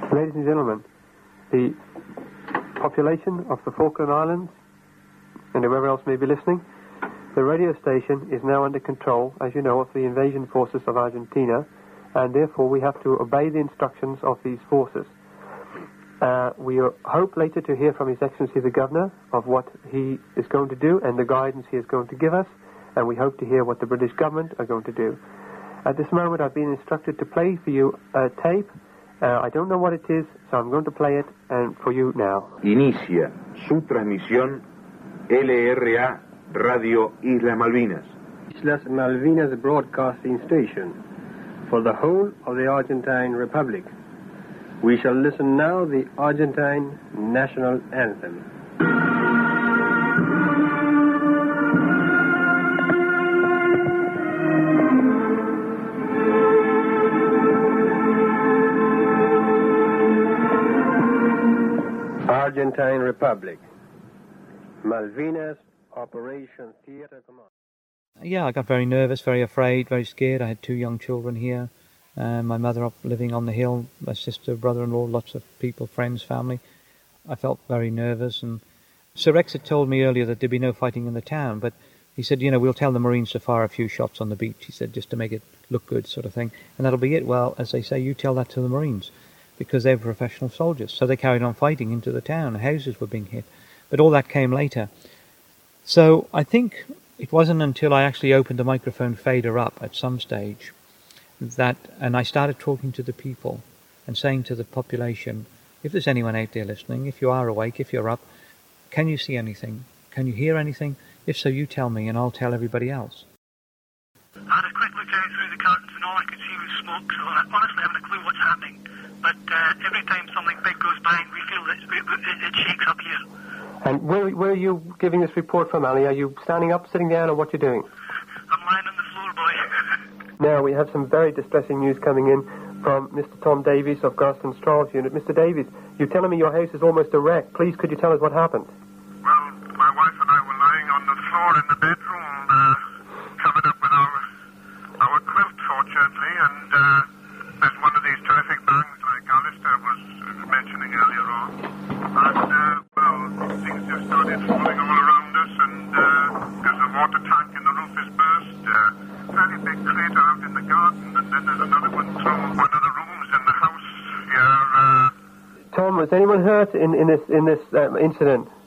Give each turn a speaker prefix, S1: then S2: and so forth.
S1: Ladies and gentlemen, the population of the Falkland Islands and whoever else may be listening, the radio station is now under control, as you know, of the invasion forces of Argentina, and therefore we have to obey the instructions of these forces. We hope later to hear from His Excellency the Governor of what he is going to do and the guidance he is going to give us, and we hope to hear what the British government are going to do. At this moment I've been instructed to play for you a tape. I don't know what it is, so I'm going to play it for you now.
S2: Inicia su transmisión LRA Radio Islas Malvinas.
S1: Islas Malvinas Broadcasting Station for the whole of the Argentine Republic. We shall listen now the Argentine National Anthem. Argentine Republic. Malvinas Operation Theater Command.
S3: Yeah, I got very nervous, very afraid, very scared. I had 2 young children here. My mother up living on the hill, my sister, brother-in-law, lots of people, friends, family. I felt very nervous. And Sir Rex had told me earlier that there'd be no fighting in the town, but he said, we'll tell the Marines to fire a few shots on the beach. He said, just to make it look good, sort of thing. And that'll be it. Well, as they say, you tell that to the Marines, because they're professional soldiers. So they carried on fighting into the town. Houses were being hit. But all that came later. So I think it wasn't until I actually opened the microphone fader up at some stage and I started talking to the people and saying to the population, if there's anyone out there listening, if you are awake, if you're up, can you see anything? Can you hear anything? If so, you tell me and I'll tell everybody else.
S4: I had a quick look out through the curtains and all I could see was smoke, so I honestly haven't a clue what's happening. But every time something big goes by, we feel that it shakes up here.
S1: And where are you giving this report from, Ali? Are you standing up, sitting down, or what you doing?
S4: I'm lying on the floor, boy.
S1: Now, we have some very distressing news coming in from Mr. Tom Davies of Garston Strahls Unit. Mr. Davies, you're telling me your house is almost a wreck. Please, could you tell us what happened?
S5: Well, my wife and I were lying on the floor in the bedroom, covered up with our quilt, fortunately, and there's one of these terrific bangs like Alistair was mentioning earlier on. And, things just started falling all around us, and because the water tank in the roof is burst, fairly big crater out in the garden, and then there's another one through one of the rooms in the house here.
S1: Tom, was anyone hurt in this incident?